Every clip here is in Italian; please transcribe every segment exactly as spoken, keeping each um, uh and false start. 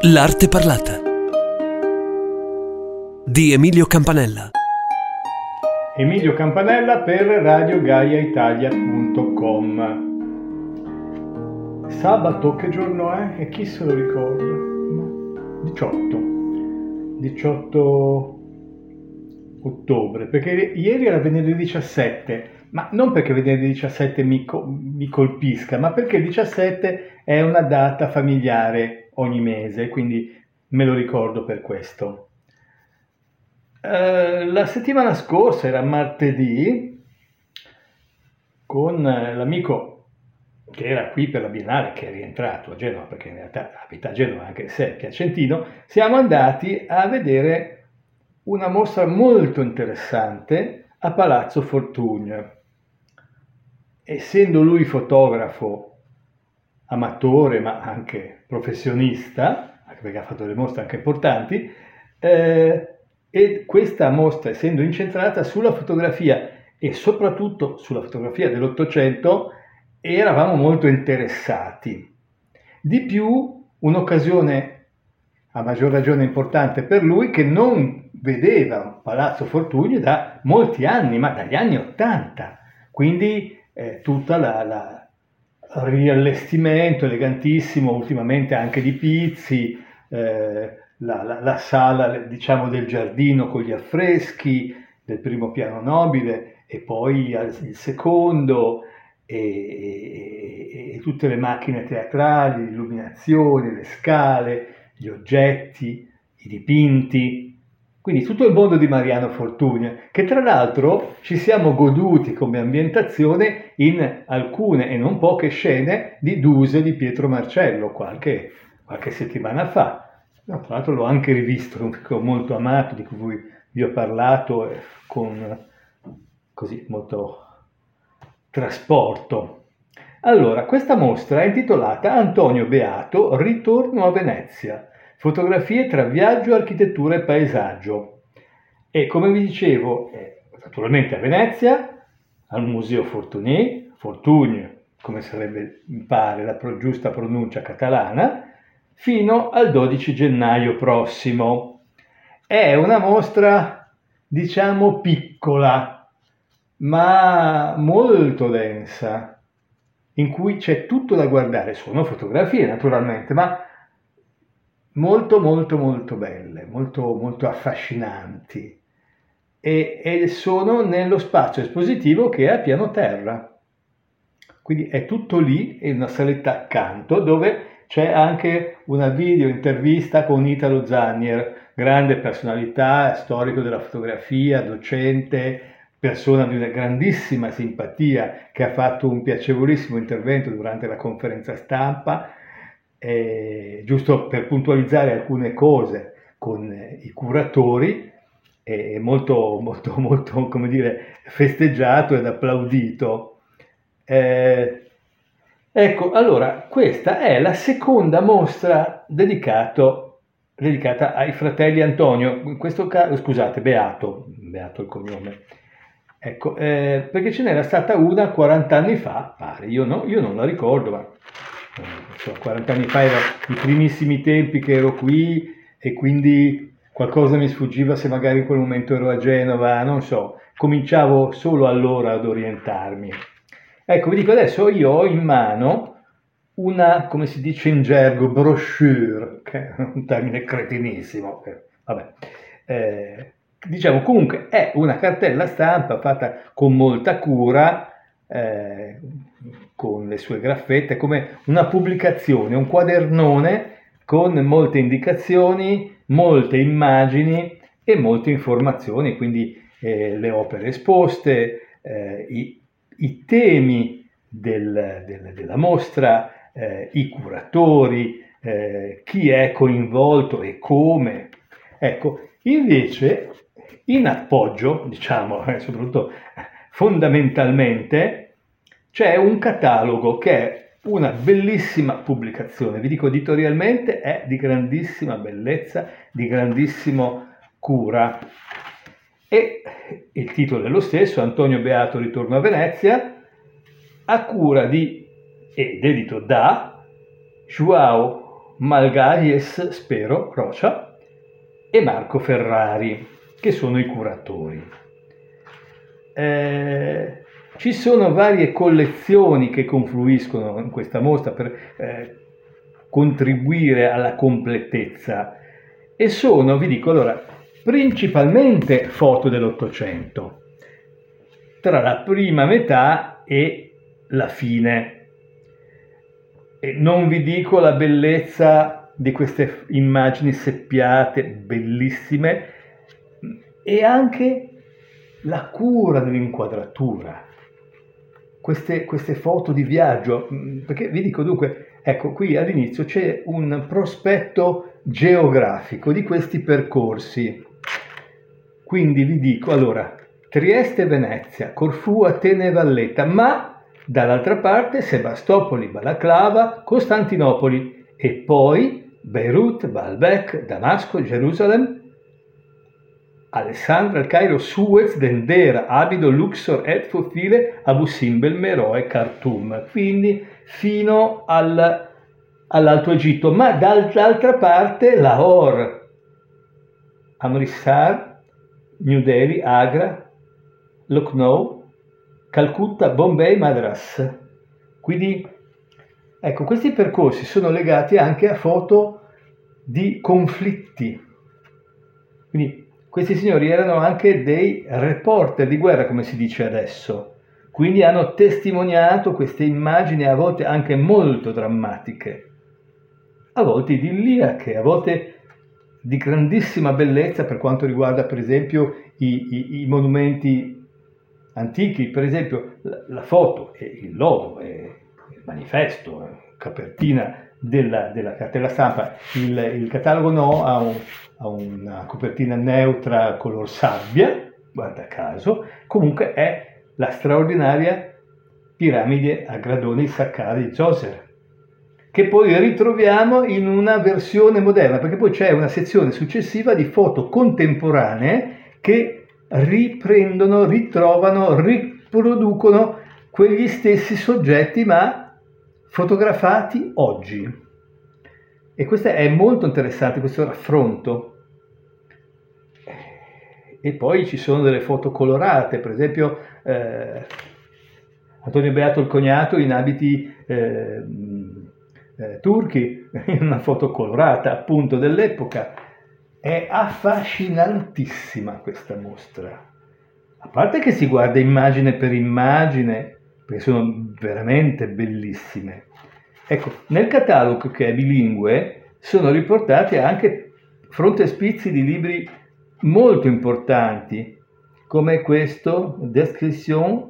L'arte parlata di Emilio Campanella. Emilio Campanella per radio gaia italia punto com. Sabato che giorno è? E chi se lo ricorda? diciotto diciotto ottobre, perché ieri era venerdì diciassette, ma non perché venerdì diciassette mi, co- mi colpisca, ma perché il diciassette è una data familiare ogni mese, quindi me lo ricordo per questo. Uh, la settimana scorsa, era martedì, con l'amico che era qui per la Biennale, che è rientrato a Genova, perché in realtà abita a Genova anche se è piacentino, siamo andati a vedere una mostra molto interessante a Palazzo Fortuny. Essendo lui fotografo amatore ma anche professionista, anche perché ha fatto delle mostre anche importanti, eh, e questa mostra, essendo incentrata sulla fotografia e soprattutto sulla fotografia dell'Ottocento, eravamo molto interessati. Di più, un'occasione a maggior ragione importante per lui, che non vedeva Palazzo Fortuny da molti anni, ma dagli anni Ottanta. Quindi eh, tutta la, la riallestimento elegantissimo, ultimamente anche di Pizzi, eh, la, la, la sala, diciamo, del giardino con gli affreschi del primo piano nobile e poi il secondo, e, e, e tutte le macchine teatrali, l'illuminazione, le scale, gli oggetti, i dipinti. Quindi tutto il mondo di Mariano Fortuny, che tra l'altro ci siamo goduti come ambientazione in alcune e non poche scene di Duse di Pietro Marcello qualche, qualche settimana fa. No, tra l'altro l'ho anche rivisto, che ho molto amato, di cui vi ho parlato eh, con così molto trasporto. Allora, questa mostra è intitolata Antonio Beato, Ritorno a Venezia. Fotografie tra viaggio, architettura e paesaggio. E come vi dicevo, è naturalmente a Venezia, al Museo Fortuny, Fortuny, come sarebbe, mi pare, la giusta pronuncia catalana, fino al dodici gennaio prossimo. È una mostra, diciamo, piccola, ma molto densa, in cui c'è tutto da guardare. Sono fotografie, naturalmente, ma molto molto molto belle, molto molto affascinanti, e, e sono nello spazio espositivo che è a piano terra, quindi è tutto lì, in una saletta accanto dove c'è anche una video intervista con Italo Zannier, grande personalità, storico della fotografia, docente, persona di una grandissima simpatia, che ha fatto un piacevolissimo intervento durante la conferenza stampa. Eh, giusto per puntualizzare alcune cose con eh, i curatori, è eh, molto, molto, molto, come dire, festeggiato ed applaudito. Eh, ecco, allora, questa è la seconda mostra dedicato, dedicata ai fratelli Antonio, in questo caso, scusate, Beato, Beato il cognome. Ecco, eh, perché ce n'era stata una quaranta anni fa, pare, io, no, io non la ricordo, ma Insomma, quaranta anni fa erano i primissimi tempi che ero qui e quindi qualcosa mi sfuggiva se magari in quel momento ero a Genova, non so, cominciavo solo allora ad orientarmi. Ecco, vi dico, adesso io ho in mano una, come si dice in gergo, brochure, che è un termine cretinissimo, vabbè, eh, diciamo comunque è una cartella stampa fatta con molta cura, Eh, con le sue graffette, come una pubblicazione, un quadernone con molte indicazioni, molte immagini e molte informazioni, quindi eh, le opere esposte, eh, i, i temi del, del, della mostra, eh, i curatori, eh, chi è coinvolto e come. Ecco, invece in appoggio, diciamo, eh, soprattutto fondamentalmente, c'è un catalogo che è una bellissima pubblicazione, vi dico editorialmente è di grandissima bellezza, di grandissima cura, e il titolo è lo stesso, Antonio Beato, Ritorno a Venezia, a cura di ed edito da João Malgaies, spero, Rocha e Marco Ferrari, che sono i curatori. Eh, ci sono varie collezioni che confluiscono in questa mostra per eh, contribuire alla completezza e sono, vi dico allora, principalmente foto dell'Ottocento, tra la prima metà e la fine. E non vi dico la bellezza di queste immagini seppiate, bellissime, e anche la cura dell'inquadratura. Queste, queste foto di viaggio, perché vi dico dunque, ecco, qui all'inizio c'è un prospetto geografico di questi percorsi. Quindi vi dico, allora, Trieste, Venezia, Corfù, Atene e Valletta, ma dall'altra parte Sebastopoli, Balaclava, Costantinopoli e poi Beirut, Baalbek, Damasco, Gerusalemme, Alessandria, Il Cairo, Suez, Dendera, Abido, Luxor, Edfu, File, Abu Simbel, Meroe, Khartoum, quindi fino al, all'Alto Egitto, ma dall'altra parte Lahore, Amritsar, New Delhi, Agra, Lucknow, Calcutta, Bombay, Madras. Quindi, ecco, questi percorsi sono legati anche a foto di conflitti. Quindi questi signori erano anche dei reporter di guerra, come si dice adesso. Quindi hanno testimoniato queste immagini a volte anche molto drammatiche, a volte idilliache, a volte di grandissima bellezza per quanto riguarda per esempio i, i, i monumenti antichi, per esempio la, la foto e il logo e il manifesto, la copertina della, della cartella stampa, il, il catalogo no, ha, un, ha una copertina neutra color sabbia, guarda caso, comunque è la straordinaria piramide a gradoni di Saqqara di Djoser, che poi ritroviamo in una versione moderna, perché poi c'è una sezione successiva di foto contemporanee che riprendono, ritrovano, riproducono quegli stessi soggetti, ma fotografati oggi. E questo è molto interessante, questo raffronto. E poi ci sono delle foto colorate, per esempio eh, Antonio Beato il cognato in abiti eh, eh, turchi, in una foto colorata appunto dell'epoca. È affascinantissima questa mostra, a parte che si guarda immagine per immagine, perché sono veramente bellissime. Ecco, nel catalogo, che è bilingue, sono riportati anche frontespizi di libri molto importanti, come questo, Description,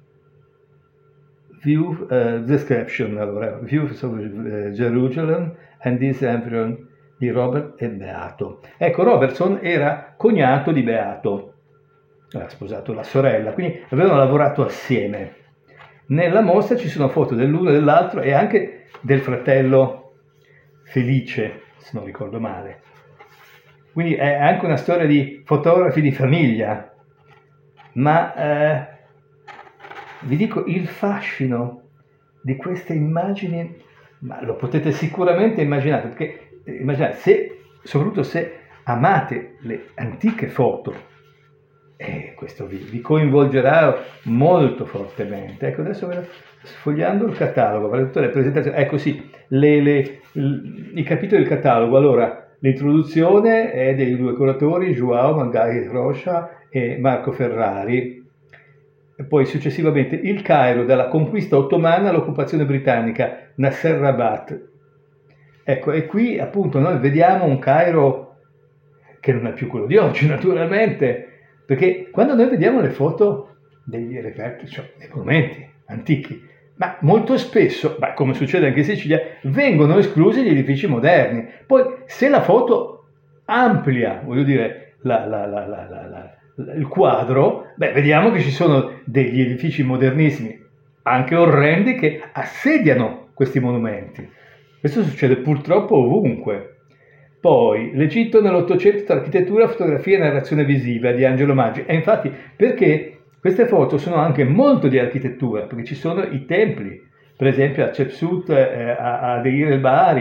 View, uh, Description, allora, Views of uh, Jerusalem and this Emperor, di Robert e Beato. Ecco, Robertson era cognato di Beato, aveva sposato la sorella, quindi avevano lavorato assieme. Nella mostra ci sono foto dell'uno e dell'altro e anche del fratello Felice, se non ricordo male. Quindi è anche una storia di fotografi di famiglia, ma eh, vi dico, il fascino di queste immagini, ma lo potete sicuramente immaginare, perché immaginate, se, soprattutto se amate le antiche foto, eh, questo vi, vi coinvolgerà molto fortemente. Ecco, adesso sfogliando il catalogo, tutte le presentazioni, ecco sì, le, le, il, i capitoli del catalogo. Allora, l'introduzione è dei due curatori, João Mangai Rocha e Marco Ferrari. E poi successivamente il Cairo, dalla conquista ottomana all'occupazione britannica, Nasser Rabat. Ecco, e qui appunto noi vediamo un Cairo che non è più quello di oggi, naturalmente, perché quando noi vediamo le foto degli reperti, cioè dei monumenti antichi, ma molto spesso, beh, come succede anche in Sicilia, vengono esclusi gli edifici moderni. Poi se la foto amplia, voglio dire, la, la, la, la, la, la, il quadro, beh, vediamo che ci sono degli edifici modernissimi, anche orrendi, che assediano questi monumenti. Questo succede purtroppo ovunque. Poi, l'Egitto nell'Ottocento tra architettura, fotografia e narrazione visiva di Angelo Maggi. E infatti, perché queste foto sono anche molto di architettura, perché ci sono i templi, per esempio a Chepsut, eh, a, a Deir el-Bahari,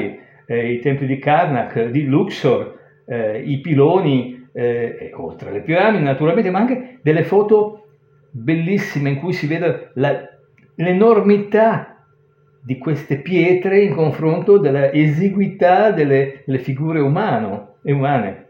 eh, i templi di Karnak, di Luxor, eh, i piloni, eh, oltre alle piramidi naturalmente, ma anche delle foto bellissime in cui si vede la, l'enormità di queste pietre in confronto della esiguità delle, delle figure umano, umane.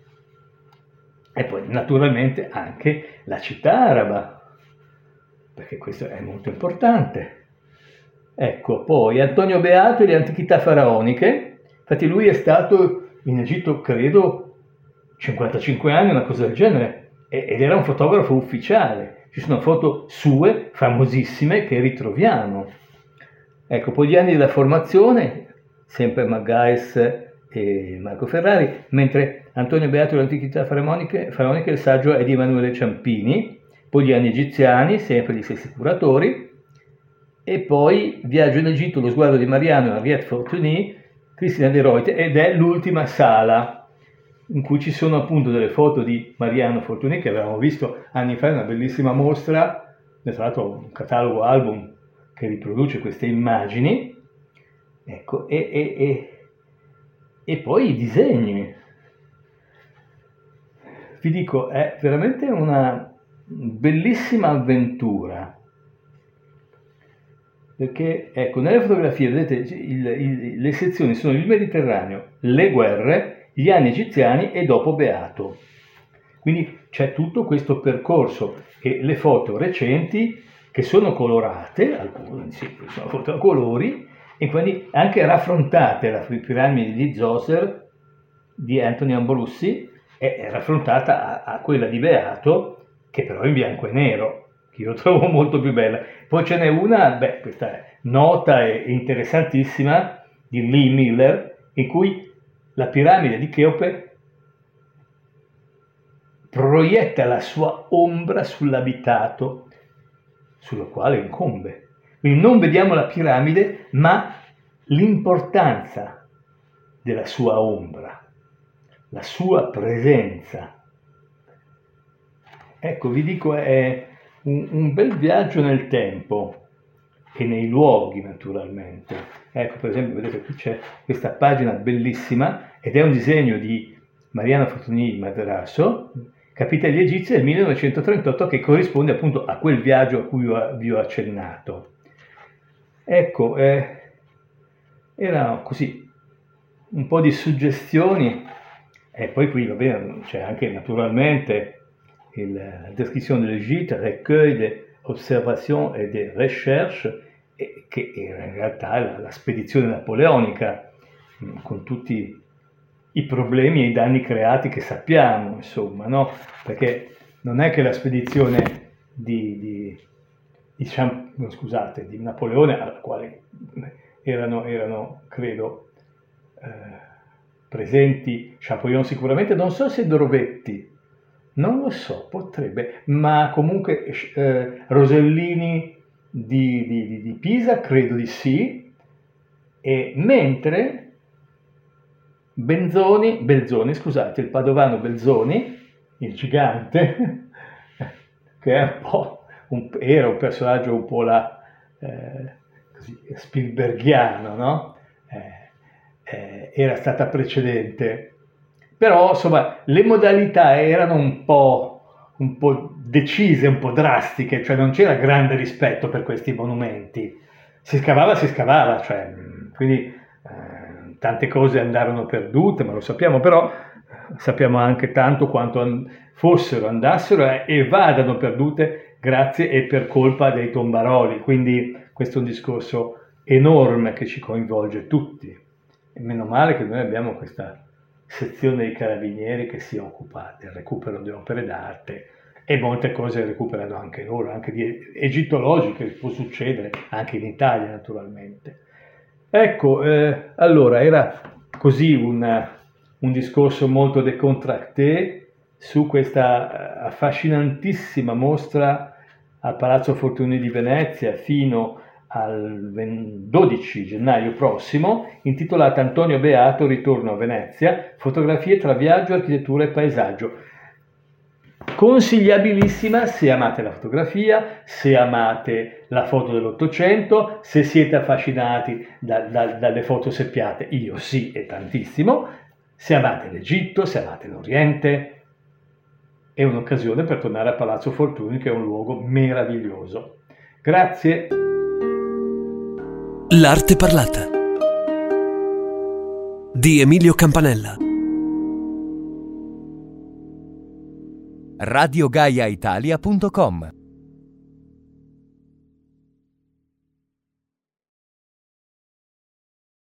E poi naturalmente anche la città araba, perché questo è molto importante. Ecco, poi Antonio Beato e le antichità faraoniche. Infatti lui è stato in Egitto, credo, cinquantacinque anni, una cosa del genere, ed era un fotografo ufficiale. Ci sono foto sue, famosissime, che ritroviamo. Ecco, poi gli anni della formazione, sempre Magais e Marco Ferrari, mentre Antonio Beato e le antichità faraoniche, faraoniche il saggio è di Emanuele Ciampini, poi gli anni egiziani, sempre gli stessi curatori, e poi Viaggio in Egitto, lo sguardo di Mariano e Henriette Fortuny, Cristina De Ruyter, ed è l'ultima sala in cui ci sono appunto delle foto di Mariano Fortuny che avevamo visto anni fa in una bellissima mostra, tra l'altro un catalogo album che riproduce queste immagini, ecco, e, e, e, e poi i disegni. Vi dico, è veramente una bellissima avventura. Perché, ecco, nelle fotografie, vedete, il, il, le sezioni sono il Mediterraneo, le guerre, gli anni egiziani e dopo Beato. Quindi c'è tutto questo percorso e le foto recenti che sono colorate, alcune sì, sono foto a colori, e quindi anche raffrontate. La piramide di Zoser di Anthony Ambrossi è raffrontata a, a quella di Beato, che però è in bianco e nero, che io trovo molto più bella. Poi ce n'è una, beh, questa è nota e interessantissima, di Lee Miller, in cui la piramide di Cheope proietta la sua ombra sull'abitato sullo quale incombe. Quindi non vediamo la piramide, ma l'importanza della sua ombra, la sua presenza. Ecco, vi dico, è un, un bel viaggio nel tempo e nei luoghi, naturalmente. Ecco, per esempio, vedete qui c'è questa pagina bellissima ed è un disegno di Mariano Fortuny Madrasso, Capitelli egizi del millenovecentotrentotto, che corrisponde appunto a quel viaggio a cui vi ho accennato. Ecco, eh, erano così un po' di suggestioni, e poi qui va bene, c'è anche naturalmente il, la descrizione dell'Égypte, recueil des observations et des recherches, e, che era in realtà la, la spedizione napoleonica, con tutti i problemi e i danni creati che sappiamo, insomma, no? Perché non è che la spedizione di, di, di, Champ- no, scusate, di Napoleone, alla quale erano, erano credo, eh, presenti Champollion sicuramente, non so se Drovetti, non lo so, potrebbe, ma comunque eh, Rosellini di, di, di Pisa, credo di sì, e mentre Benzoni, Belzoni, scusate, il padovano Belzoni, il gigante, che è un po' un, era un personaggio un po' la, eh, così, Spielbergiano, no? Eh, eh, era stata precedente, però insomma le modalità erano un po', un po' decise, un po' drastiche, cioè non c'era grande rispetto per questi monumenti, si scavava, si scavava, cioè, quindi tante cose andarono perdute, ma lo sappiamo, però sappiamo anche tanto quanto fossero, andassero e vadano perdute grazie e per colpa dei tombaroli. Quindi questo è un discorso enorme che ci coinvolge tutti. E meno male che noi abbiamo questa sezione dei carabinieri che si occupa del recupero di opere d'arte, e molte cose recuperano anche loro, anche di egittologiche, può succedere anche in Italia naturalmente. Ecco, eh, allora era così un, un discorso molto décontracté su questa affascinantissima mostra al Palazzo Fortuny di Venezia fino al dodici gennaio prossimo, intitolata Antonio Beato, ritorno a Venezia, fotografie tra viaggio, architettura e paesaggio. Consigliabilissima se amate la fotografia, se amate la foto dell'Ottocento, se siete affascinati da, da, dalle foto seppiate, io sì e tantissimo, se amate l'Egitto, se amate l'Oriente, è un'occasione per tornare a Palazzo Fortuny, che è un luogo meraviglioso. Grazie. L'arte parlata di Emilio Campanella. radio gaia italia punto com